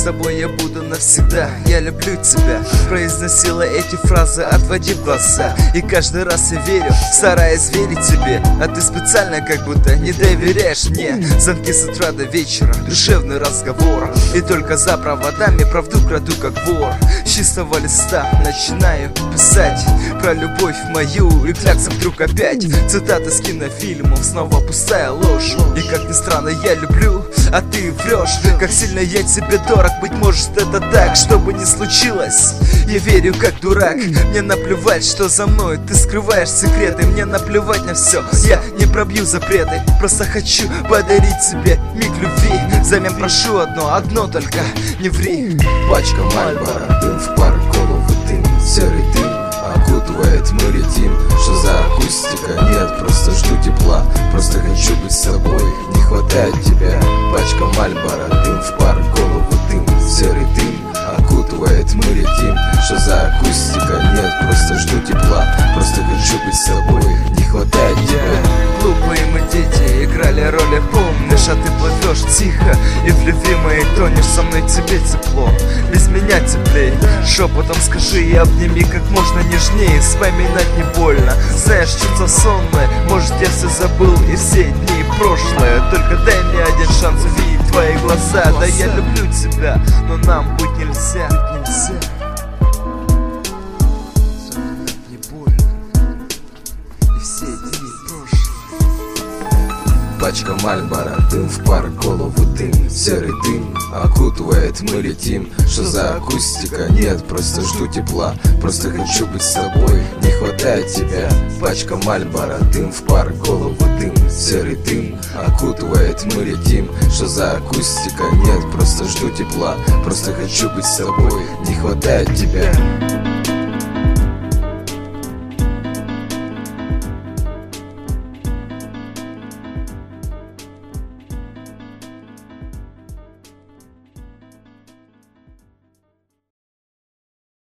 тобой я буду навсегда. Я люблю тебя, произносила эти фразы, отводив глаза. И каждый раз я верю, стараясь верить тебе. А ты специально как будто не доверяешь мне. Звонки с утра до вечера, душевный разговор. И только за проводами правду краду как вор. С чистого листа начинаю писать про любовь мою. И клякса вдруг опять цитаты с кинофильмов, снова пустая ложь. И как ни странно, я люблю, а ты врешь. Как сильно я тебе дорог, быть может это так. Что бы ни случилось, я верю как дурак. Мне наплевать, что за мной ты скрываешь секреты. Мне наплевать на все, я не пробью запреты. Просто хочу подарить тебе миг любви. Взамен прошу одно только не ври. Пачка Мальборо, дым в пар, голову дым, серый дым окутывает, мы летим. Что за акустика? Нет, просто жду тепла. Просто хочу быть с тобой, не хватает тебя. Пачка Мальборо, дым в пар, голову дым, серый дым окутывает, мы летим. Что за акустика? Нет, просто жду тепла. Просто хочу быть с тобой, не хватает тебя. Глупые мы дети, играли роли, помнишь, а ты плывешь тихо. И в любви моей тонешь, со мной тебе тепло. Без меня теплей, шепотом скажи и обними как можно нежнее. Вспоминать не больно, знаешь, чувство сонное. Может я все забыл и все дни прошлое. Только дай мне один шанс увидеть твои глаза. Да я люблю тебя, но нам быть нельзя. Не больно, и все дни прошлые. Пачка Мальборо, дым в пар, голову дым, серый дым окутывает, мы летим. Что за акустика? Нет, просто жду тепла. Просто хочу быть с тобой, не хватает тебя. Пачка Мальборо, дым в пар, голову дым, серый дым окутывает, мы летим. Что за акустика? Нет, просто жду тепла. Просто хочу быть с тобой, не хватает тебя.